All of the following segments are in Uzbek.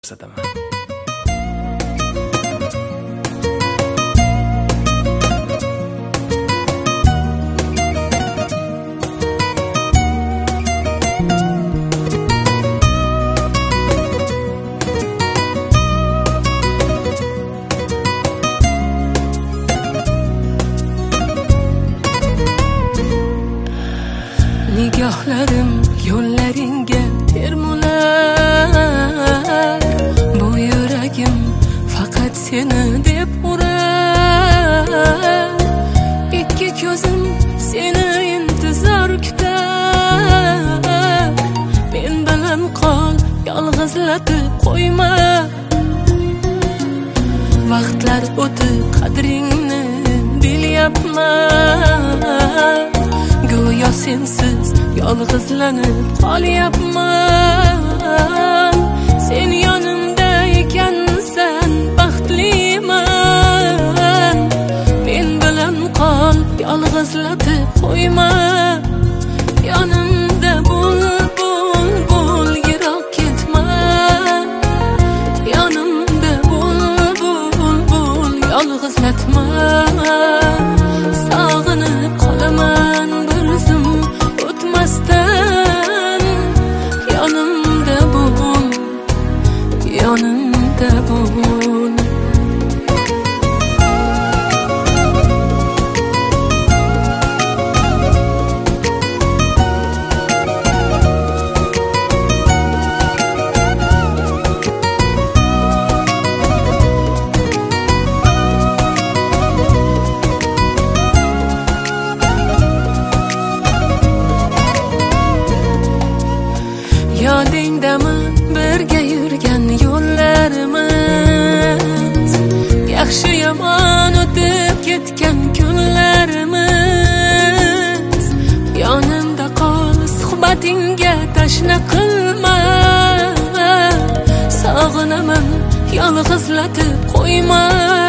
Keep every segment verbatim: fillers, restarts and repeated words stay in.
ko'rsataman. Nigohlarim yo'llaringga termular, bu yuragim faqat seni deb urar. Ikki ko'zim seni intizor kutar, men bilan qol, yolg'izlatib qo'yma. Vaqtlar o'tib qadringni bilyapman, go'yo sensiz yolg'izlanib qolyapman. Sen yonimda ekansan, baxtliman. Men bilan qol, yolg'izlatib qo'yma. Yonimda bo'l, bo'l, bo'l, yiroq ketma. Yonimda bo'l, bo'l, bo'l, yolg'izlatma. Sog'inib qolaman bir zum o'tmasdan. Yonimda bo'l, yonimda bo'l. Yodingdami birga yurgan yo'llarimiz, yaxshi yomon o'tib ketgan kunlarimiz. Yonimda qol, suhbatingga tashna qilma. Sog'inaman, yolg'izlatib qo'yma.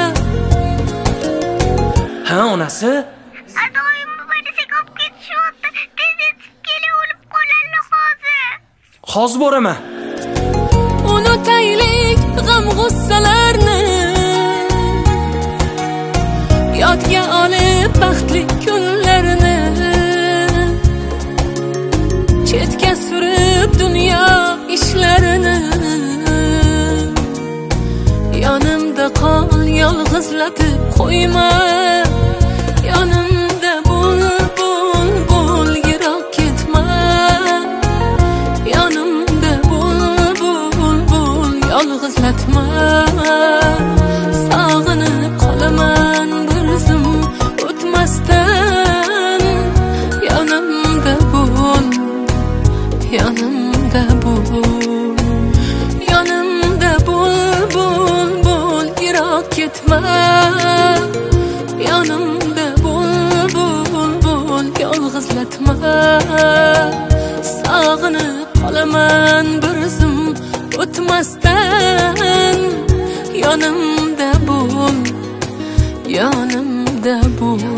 Ha, onasi? Adoyim buvadasi ko'p ketishyapti. Tez yetib kela o'lib qolarlar hozir. Hozir boraman. Unutaylik g'am g'ussalarni, yodga olib baxtli kunlarni. Chetga surib dunyo ishlarini. Yonimda qol, yolg'izlatib qo'yma. Yonimda bo'l, bo'l, bo'l, yiroq ketma. Yonimda bo'l, bo'l, bo'l, yolg'izlatma. Sog'inib qolaman bir zum o'tmasdan. Yonimda bo'l, yonimda bo'l. Yonimda bo'l, bo'l, bo'l, yiroq ketma. Yonimda bo'l, bo'l, bo'l, yolg'izlatma. Sog'inib qolaman bir zum o'tmasdan. Yonimda bo'l, yonimda bo'l.